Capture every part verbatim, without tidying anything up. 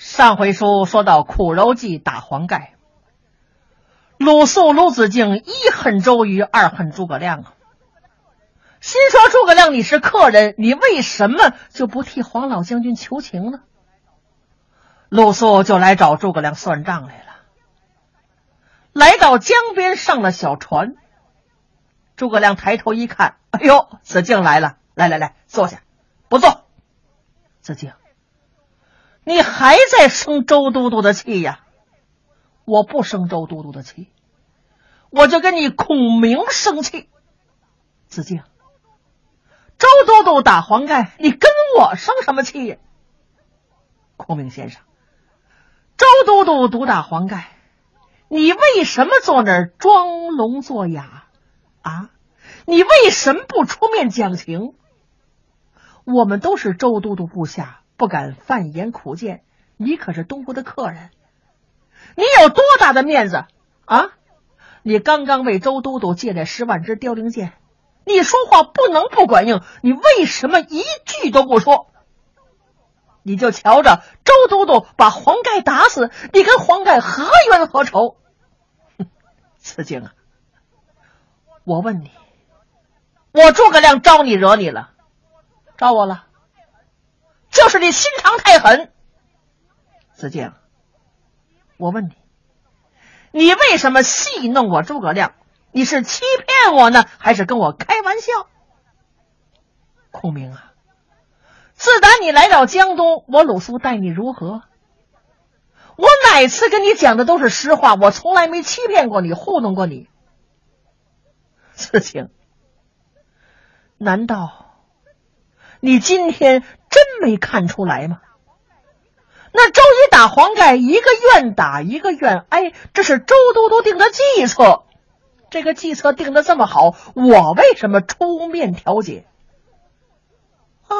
上回书说到苦肉计打黄盖，鲁肃、鲁子敬一恨周瑜，二恨诸葛亮啊。心说诸葛亮你是客人，你为什么就不替黄老将军求情呢？鲁肃就来找诸葛亮算账来了。来到江边，上了小船。诸葛亮抬头一看，哎呦，子敬来了，来来来，坐下。不坐。子敬，你还在生周都督的气呀？我不生周都督的气，我就跟你孔明生气。子敬，周都督打黄盖，你跟我生什么气呀？孔明先生，周都督独打黄盖，你为什么坐那儿装聋作哑啊？你为什么不出面讲情？我们都是周都督部下，不敢犯言苦谏，你可是东吴的客人，你有多大的面子啊？你刚刚为周都督借来十万支凋零箭，你说话不能不管用，你为什么一句都不说？你就瞧着周都督把黄盖打死，你跟黄盖何冤何仇？子敬啊，我问你，我诸葛亮招你惹你了？招我了，就是你心肠太狠。子敬，我问你，你为什么戏弄我诸葛亮？你是欺骗我呢，还是跟我开玩笑？孔明啊，自打你来到江东，我鲁肃待你如何？我哪次跟你讲的都是实话，我从来没欺骗过你，糊弄过你。子敬，难道你今天真没看出来吗？那周瑜打黄盖，一个愿打一个愿挨，这是周都督定的计策。这个计策定得这么好，我为什么出面调解啊？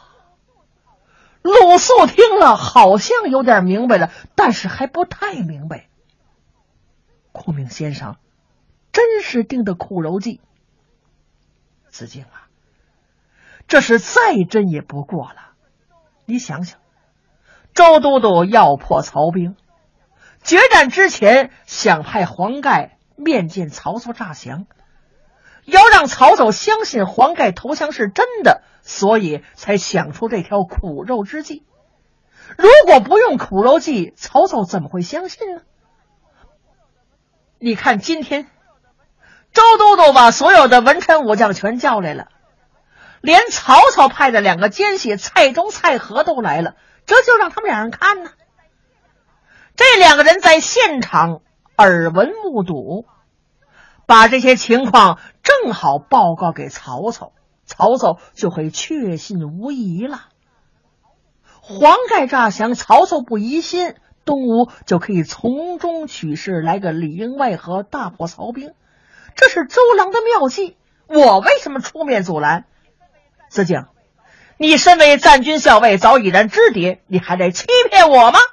鲁肃听了好像有点明白了，但是还不太明白。孔明先生真是定的苦肉计。子敬啊，这是再真也不过了。你想想，周都督要破曹兵，决战之前想派黄盖面见曹操诈降，要让曹操相信黄盖投降是真的，所以才想出这条苦肉之计。如果不用苦肉计，曹操怎么会相信呢？你看今天周都督把所有的文臣武将全叫来了，连曹操派的两个奸细蔡中、蔡和都来了，这就让他们两人看呢。这两个人在现场耳闻目睹，把这些情况正好报告给曹操，曹操就会确信无疑了。黄盖诈降，曹操不疑心，东吴就可以从中取势，来个里应外合，大破曹兵。这是周郎的妙计，我为什么出面阻拦？子敬，你身为战军校尉，早已然知敌，你还得欺骗我吗？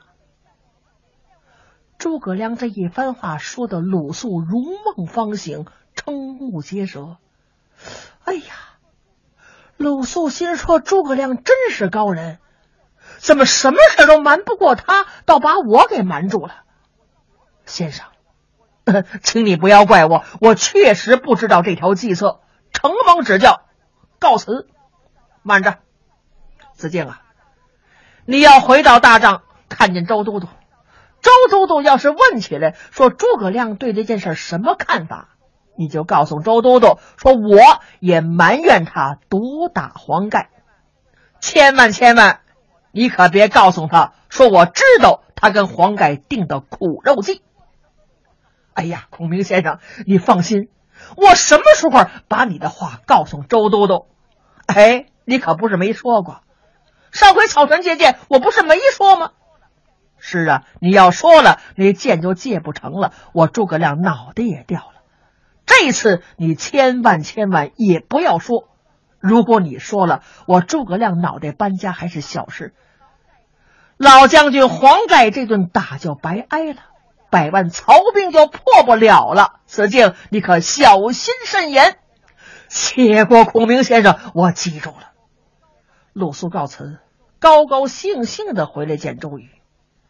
诸葛亮这一番话说的鲁肃如梦方醒，瞠目结舌。哎呀，鲁肃心说诸葛亮真是高人，怎么什么事都瞒不过他，倒把我给瞒住了。先生，呃、请你不要怪我，我确实不知道这条计策，承蒙指教，告辞。慢着，子敬啊，你要回到大帐，看见周都督，周都督要是问起来说诸葛亮对这件事什么看法，你就告诉周都督说我也埋怨他独打黄盖。千万千万你可别告诉他说我知道他跟黄盖定的苦肉计。哎呀，孔明先生你放心，我什么时候把你的话告诉周都督？哎，你可不是没说过，上回草船借箭我不是没说吗？是啊，你要说了，那箭就借不成了，我诸葛亮脑袋也掉了。这次你千万千万也不要说，如果你说了，我诸葛亮脑袋搬家还是小事，老将军黄盖这顿打就白挨了，百万曹兵就破不了了。子敬，你可小心慎言。谢过孔明先生，我记住了。鲁肃告辞，高高兴兴的回来见周瑜。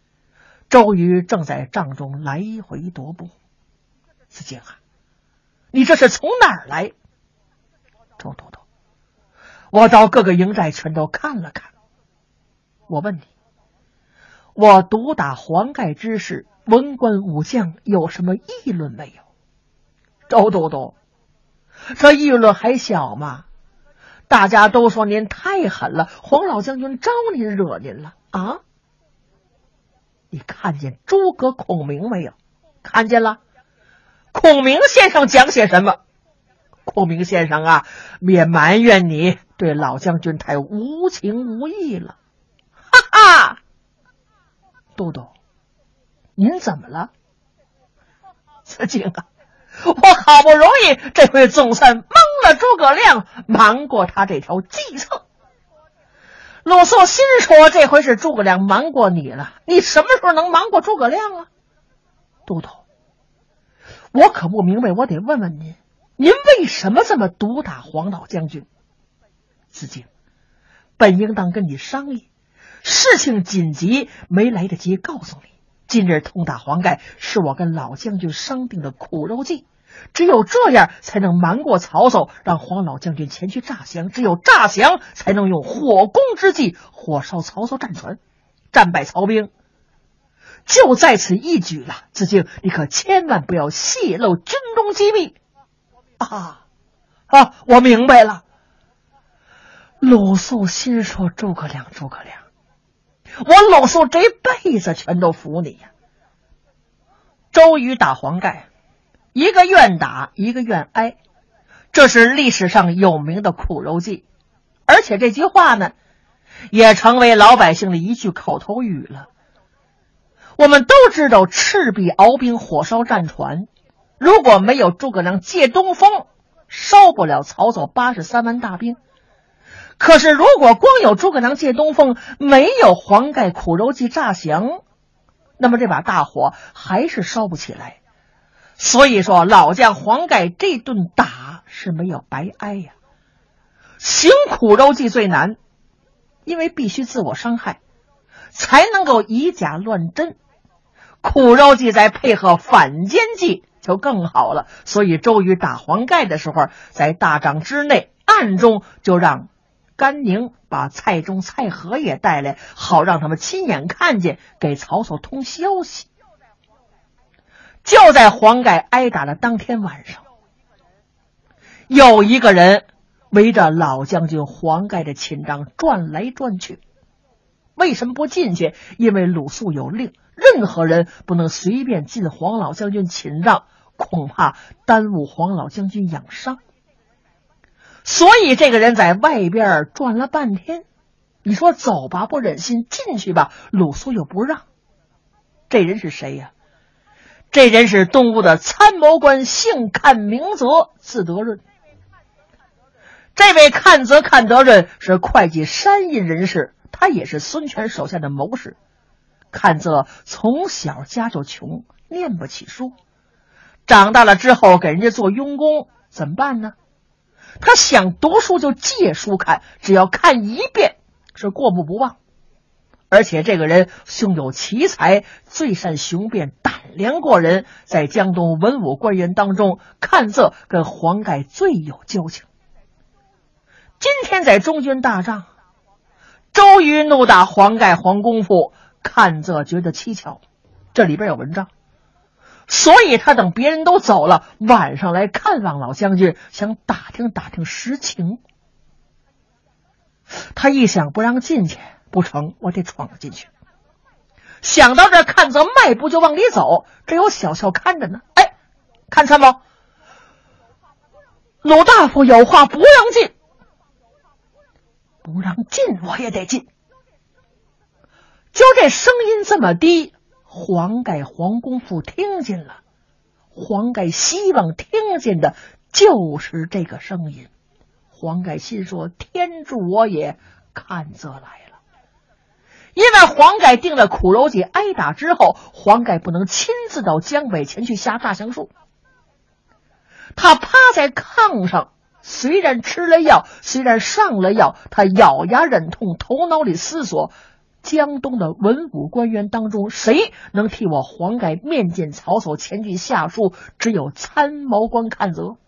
周瑜正在帐中来回踱步。子敬啊，你这是从哪儿来？周都督，我到各个营寨全都看了看。我问你，我毒打黄盖之事，文官武将有什么议论没有？周都督，这议论还小吗？大家都说您太狠了，黄老将军招您惹您了啊？你看见诸葛孔明没有？看见了。孔明先生讲些什么？孔明先生啊，别埋怨你对老将军太无情无义了。哈哈，都督，您怎么了？子敬啊，我好不容易这回总算蒙了诸葛亮，瞒过他这条计策。鲁肃心说，这回是诸葛亮瞒过你了，你什么时候能瞒过诸葛亮啊？都督，我可不明白，我得问问您，您为什么这么毒打黄老将军？子敬，本应当跟你商议，事情紧急，没来得及告诉你。今日痛打黄盖，是我跟老将军商定的苦肉计，只有这样才能瞒过曹操，让黄老将军前去诈降，只有诈降才能用火攻之计火烧曹操战船，战败曹兵。就在此一举了，子敬，你可千万不要泄露军中机密。啊啊，我明白了。鲁肃心说，诸葛亮，诸葛亮，我鲁肃这辈子全都服你呀。周瑜打黄盖，一个愿打，一个愿挨，这是历史上有名的苦肉计，而且这句话呢，也成为老百姓的一句口头语了。我们都知道赤壁鏖兵火烧战船，如果没有诸葛亮借东风，烧不了曹操八十三万大兵。可是如果光有诸葛亮借东风，没有黄盖苦肉计诈降，那么这把大火还是烧不起来。所以说老将黄盖这顿打是没有白挨呀。行苦肉计最难，因为必须自我伤害，才能够以假乱真。苦肉计再配合反间计就更好了。所以周瑜打黄盖的时候，在大帐之内暗中就让甘宁把蔡中、蔡和也带来，好让他们亲眼看见，给曹操通消息。就在黄盖挨打的当天晚上，有一个人围着老将军黄盖的寝帐转来转去。为什么不进去？因为鲁肃有令，任何人不能随便进黄老将军寝帐，恐怕耽误黄老将军养伤。所以这个人在外边转了半天，你说走吧不忍心，进去吧鲁肃又不让。这人是谁呀？这人是东吴的参谋官，姓看名泽，字德润。这位看泽看德润是会稽山阴人士，他也是孙权手下的谋士。看泽从小家就穷，念不起书，长大了之后给人家做佣工，怎么办呢？他想读书就借书看，只要看一遍是过目不忘。而且这个人胸有奇才，最善雄辩，胆量过人，在江东文武官员当中，看泽跟黄盖最有交情。今天在中军大帐，周瑜怒打黄盖黄公父，看泽觉得蹊跷，这里边有文章，所以他等别人都走了，晚上来看望老将军，想打听打听实情。他一想不让进去不成，我得闯进去。想到这，看泽迈步就往里走，这有小校看着呢。哎，看参谋，鲁大夫有话不让进。不让进我也得进。就这声音这么低，黄盖黄公父听见了。黄盖希望听见的就是这个声音。黄盖心说，天助我也，看泽来了。因为黄盖定了苦肉计，挨打之后，黄盖不能亲自到江北前去下诈降术。他趴在炕上，虽然吃了药，虽然上了药，他咬牙忍痛，头脑里思索， 江东的文武官员当中，谁能替我黄盖面见曹操前去下书？只有参谋官阚泽。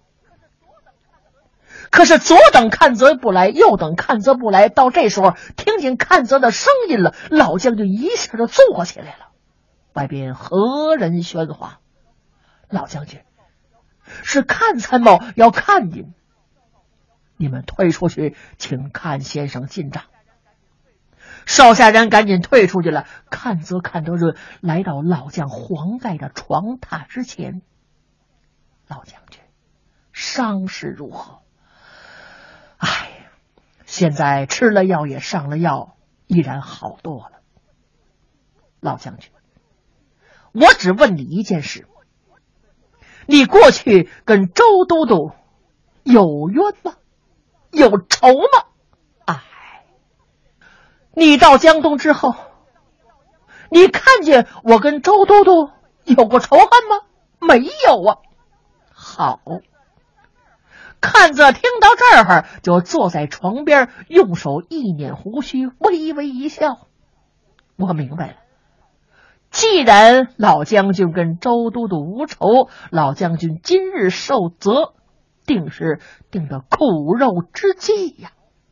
可是左等阚泽不来，右等阚泽不来，到这时候听见阚泽的声音了，老将军一下就坐起来了。外边何人喧哗？老将军，是阚参谋要看您，你们退出去，请阚先生进帐。手下人赶紧退出去了。阚泽、阚德润来到老将黄盖的床榻之前。老将军，伤势如何？哎，现在吃了药也上了药，依然好多了。老将军，我只问你一件事，你过去跟周都督有冤吗？有仇吗？哎，你到江东之后，你看见我跟周都督有过仇恨吗？没有啊。好，阚泽听到这儿就坐在床边，用手一捻胡须，微微一笑。我明白了，既然老将军跟周都督无仇，老将军今日受责，定是定得苦肉之计呀。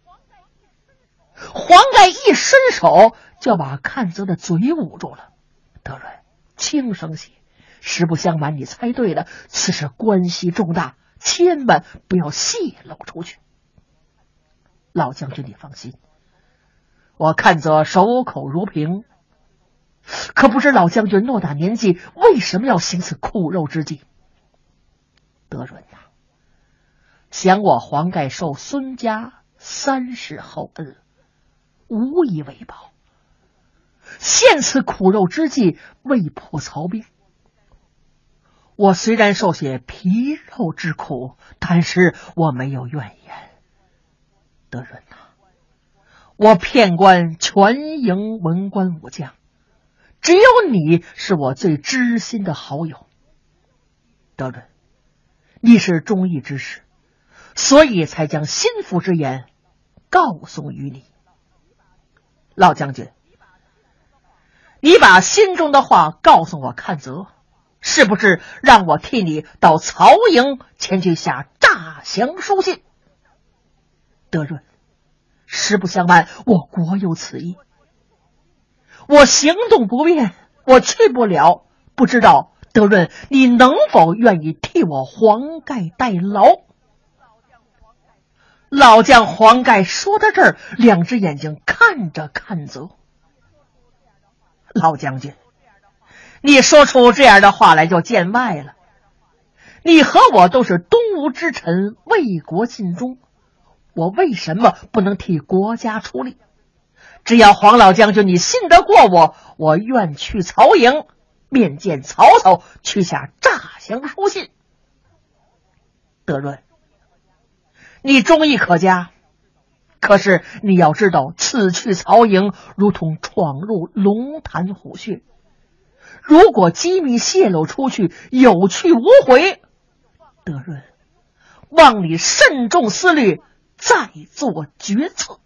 黄盖一伸手就把阚泽的嘴捂住了。德润，轻声些，实不相瞒，你猜对了，此事关系重大，千万不要泄露出去。老将军你放心，我阚泽守口如瓶，可不知老将军偌大年纪，为什么要行此苦肉之计？德润呐、啊，想我黄盖受孙家三世厚恩，无以为报，现此苦肉之计，为破曹兵。我虽然受些皮肉之苦，但是我没有怨言。德润呐、啊，我骗官全营文官武将，只有你是我最知心的好友。德润，你是忠义之士，所以才将心腹之言告诉于你。老将军，你把心中的话告诉我阚泽，是不是让我替你到曹营前去下诈降书信？德润，实不相瞒，我国有此意，我行动不便，我去不了，不知道德润你能否愿意替我黄盖代劳？老将黄盖说到这儿，两只眼睛看着阚泽。老将军，你说出这样的话来就见外了。你和我都是东吴之臣，为国尽忠，我为什么不能替国家出力？只要黄老将军你信得过我，我愿去曹营面见曹操，去下诈降书信。德润，你忠义可嘉，可是你要知道，此去曹营如同闯入龙潭虎穴，如果机密泄露出去，有去无回。德润，望你慎重思虑，再做决策。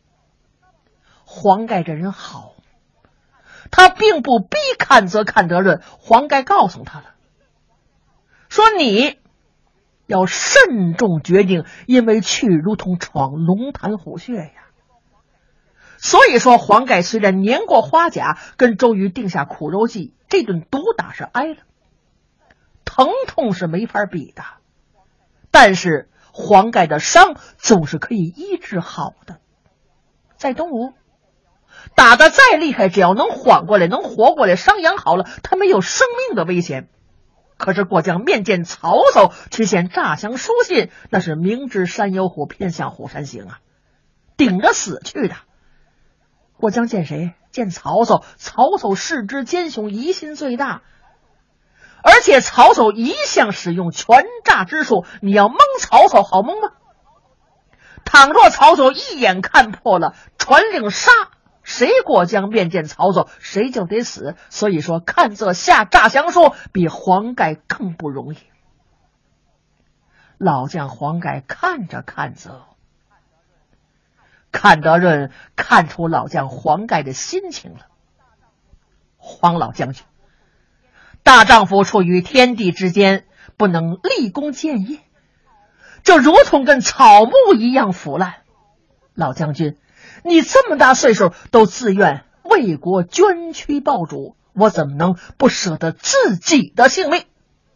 黄盖这人好，他并不逼阚泽、阚德润。黄盖告诉他了，说你要慎重决定，因为去如同闯龙潭虎穴呀。所以说黄盖虽然年过花甲，跟周瑜定下苦肉计，这顿毒打是挨了，疼痛是没法比的，但是黄盖的伤总是可以医治好的。在东吴打得再厉害，只要能缓过来，能活过来，伤养好了，他没有生命的危险。可是过江面见曹操，去献诈降书信，那是明知山有虎，偏向虎山行啊，顶着死去的。过江见谁？见曹操。曹操视之奸雄，疑心最大，而且曹操一向使用权诈之术，你要蒙曹操好蒙吗？倘若曹操一眼看破了，传令杀，谁过江面见曹操，谁就得死。所以说阚泽下诈降书比黄盖更不容易。老将黄盖看着阚泽， 看德润看出老将黄盖的心情了。黄老将军，大丈夫处于天地之间，不能立功建业，就如同跟草木一样腐烂。老将军，你这么大岁数都自愿为国捐躯报主，我怎么能不舍得自己的性命？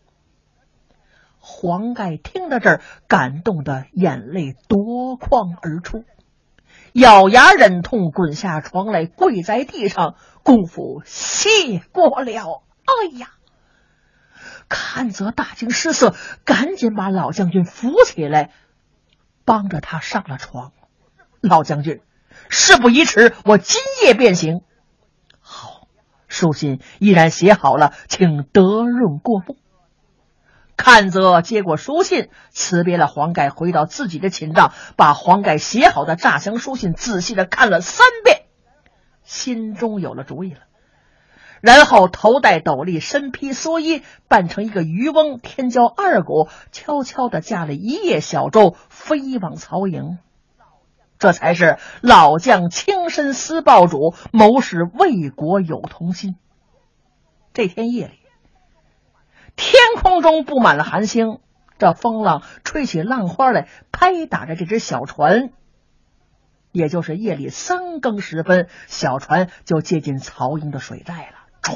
黄盖听到这儿，感动的眼泪夺眶而出，咬牙忍痛滚下床来，跪在地上，功夫谢过了。哎呀！看则大惊失色，赶紧把老将军扶起来，帮着他上了床。老将军，事不宜迟，我今夜便行。好，书信依然写好了，请德润过目。看则接过书信，辞别了黄盖，回到自己的寝帐，把黄盖写好的诈降书信仔细的看了三遍，心中有了主意了。然后头戴斗笠，身披蓑衣，扮成一个渔翁，天骄二鼓，悄悄地驾了一叶小舟，飞往曹营。这才是老将亲身思报主，谋士为国有同心。这天夜里，天空中布满了寒星，这风浪吹起浪花来，拍打着这只小船。也就是夜里三更时分，小船就接近曹营的水寨了。唰！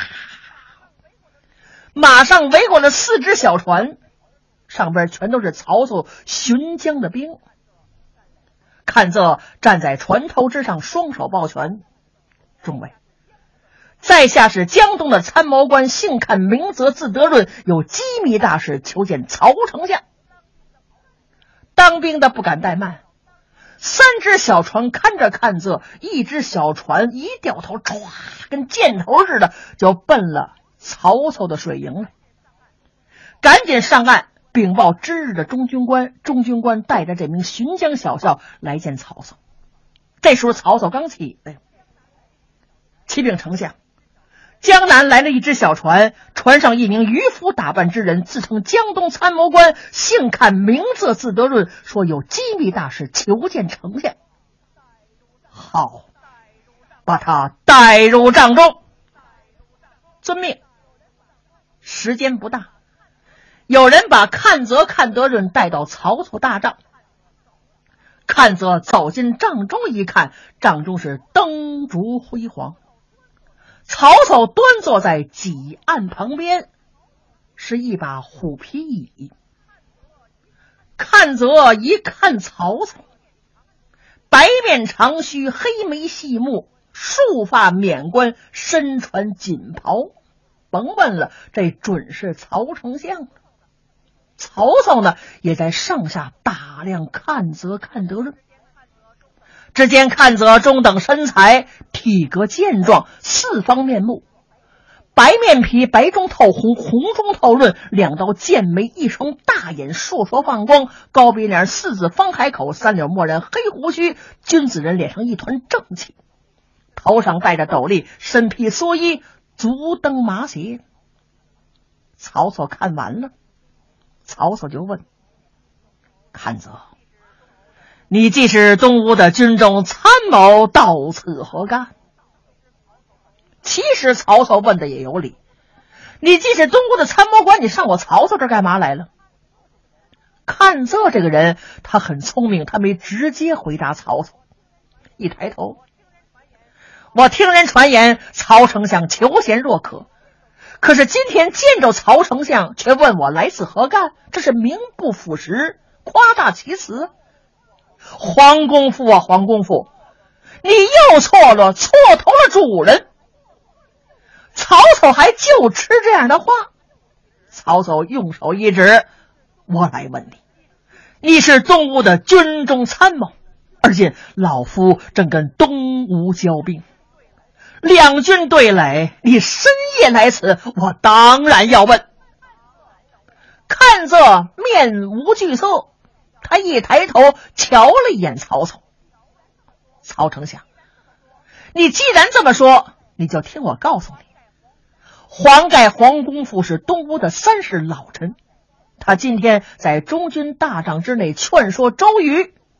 马上围过了四只小船，上边全都是曹操巡江的兵。看这站在船头之上，双手抱拳：“众位，在下是江东的参谋官，姓看名泽，字德润，有机密大事求见曹丞相。”当兵的不敢怠慢，三只小船看着看这，一只小船一掉头，唰，跟箭头似的就奔了曹操的水营了。赶紧上岸禀报知日的中军官，中军官带着这名巡江小校来见曹操。这时候曹操刚起来，启禀丞相，江南来了一只小船，船上一名渔夫打扮之人，自称江东参谋官，姓看名字字德润，说有机密大事求见丞相。好，把他带入帐中。遵命。时间不大，有人把看则看德润带到曹操大帐。看则走进帐中一看，帐中是灯烛辉煌，曹操端坐在几案旁边，是一把虎皮椅。看则一看曹操，白面长须，黑眉细目，束发冕冠，身穿锦袍，甭问了，这准是曹丞相。曹操呢，也在上下打量看则看德润。只见看则中等身材，体格健壮，四方面目，白面皮，白中透红，红中透润，两道剑眉，一双大眼，烁烁放光，高鼻梁，四字方海口，三绺墨然，黑胡须，君子人脸上一团正气，头上戴着斗笠，身披蓑衣，足蹬麻鞋。曹操看完了，曹操就问看则，你既是东吴的军中参谋，到此何干？其实曹操问的也有理，你既是东吴的参谋官，你上我曹操这干嘛来了？看则这个人他很聪明，他没直接回答曹操，一抬头，我听人传言曹丞相求贤若渴，可是今天见着曹丞相却问我来此何干，这是名不符实，夸大其词。黄公父啊，黄公父，你又错了，错投了主人。曹操还就吃这样的话。曹操用手一指，我来问你，你是东吴的军中参谋，而今老夫正跟东吴交兵，两军对垒，你深夜来此，我当然要问。看着面无惧色，他一抬头瞧了一眼曹操。曹丞相，你既然这么说，你就听我告诉你，黄盖黄公父是东吴的三世老臣，他今天在中军大帐之内劝说周瑜，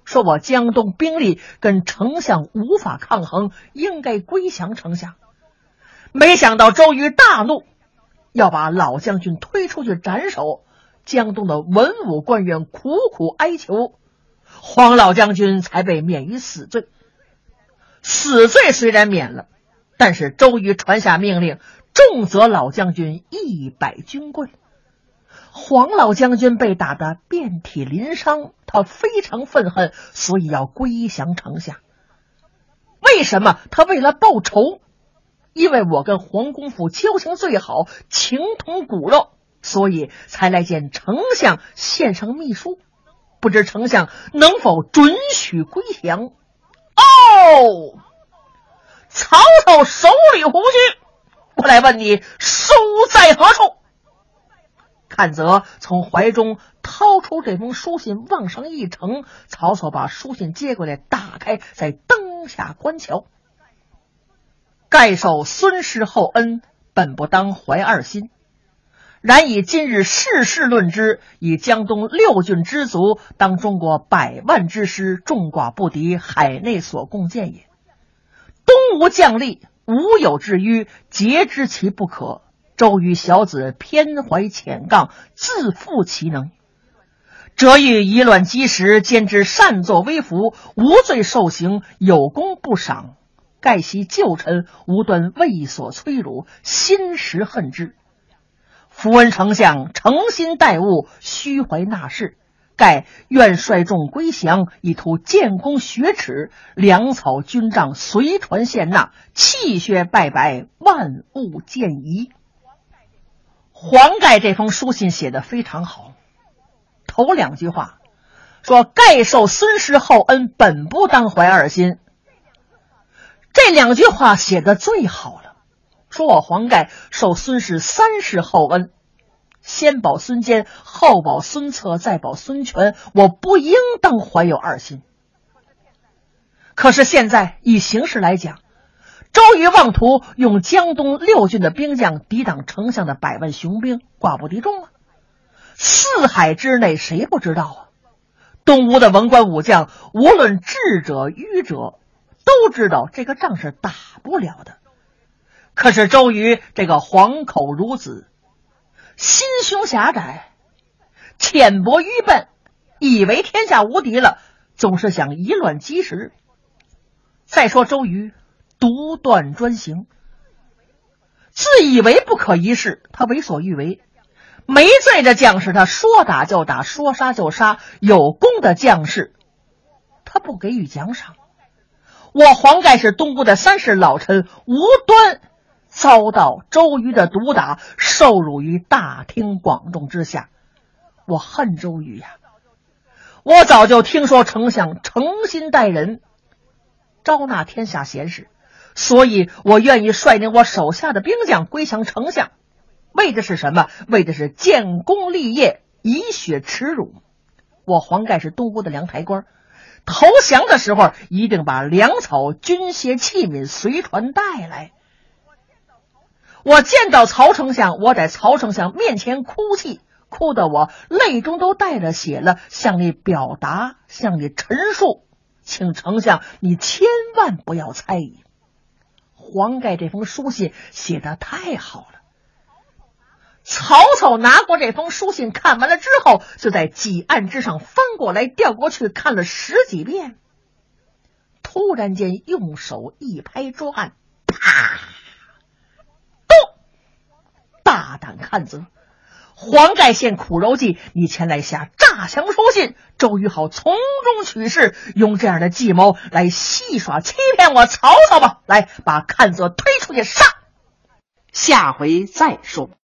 说我江东兵力跟丞相无法抗衡，应该归降丞相。没想到周瑜大怒，要把老将军推出去斩首。江东的文武官员苦苦哀求，黄老将军才被免于死罪。死罪虽然免了，但是周瑜传下命令，重责老将军一百军棍。黄老将军被打得遍体鳞伤，他非常愤恨，所以要归降丞相。为什么？他为了报仇。因为我跟黄公甫交情最好，情同骨肉，所以才来见丞相献上密书，不知丞相能否准许归降。哦，曹操手里胡须，我来问你，书在何处？阚泽从怀中掏出这封书信，往上一呈。曹操把书信接过来，打开，再登下观瞧。盖受孙氏厚恩，本不当怀二心。然以今日世事论之，以江东六郡之卒，当中国百万之师，众寡不敌，海内所共见也。东吴将力，无有之虞，皆知其不可。周瑜小子偏怀浅杠，自负其能，折欲以卵击石，兼之擅作威服，无罪受刑，有功不赏。盖其旧臣，无端为所摧辱，心实恨之。符文丞相诚心待物，虚怀纳事，盖愿率众归降，以图建功学耻。粮草军帐随传献纳，气血败白，万物见疑。黄盖这封书信写得非常好，头两句话说盖受孙氏厚恩，本不当怀二心。这两句话写得最好了，说我黄盖受孙氏三世厚恩，先保孙坚，后保孙策，再保孙权，我不应当怀有二心。可是现在以形势来讲，周瑜妄图用江东六郡的兵将抵挡丞相的百万雄兵，寡不敌众啊！四海之内谁不知道啊？东吴的文官武将，无论智者愚者，都知道这个仗是打不了的。可是周瑜这个黄口孺子，心胸狭窄，浅薄愚笨，以为天下无敌了，总是想以卵击石。再说周瑜独断专行，自以为不可一世，他为所欲为。没罪的将士他说打就打，说杀就杀，有功的将士他不给予奖赏。我黄盖是东吴的三世老臣，无端遭到周瑜的毒打，受辱于大庭广众之下。我恨周瑜呀！我早就听说丞相诚心待人，招纳天下贤士，所以我愿意率领我手下的兵将归降丞相。为的是什么？为的是建功立业，以雪耻辱。我黄盖是东吴的粮台官，投降的时候一定把粮草、军械、器皿随船带来。我见到曹丞相，我在曹丞相面前哭泣，哭得我泪中都带着血了，向你表达，向你陈述，请丞相你千万不要猜疑。黄盖这封书信写得太好了。曹操拿过这封书信，看完了之后，就在几案之上翻过来调过去，看了十几遍。突然间用手一拍桌案，啪！动！大胆看则，黄盖献苦肉计，你前来下诈降书信，周瑜好从中取势，用这样的计谋来戏耍欺骗我曹操吧！来，把阚泽推出去杀！下回再说。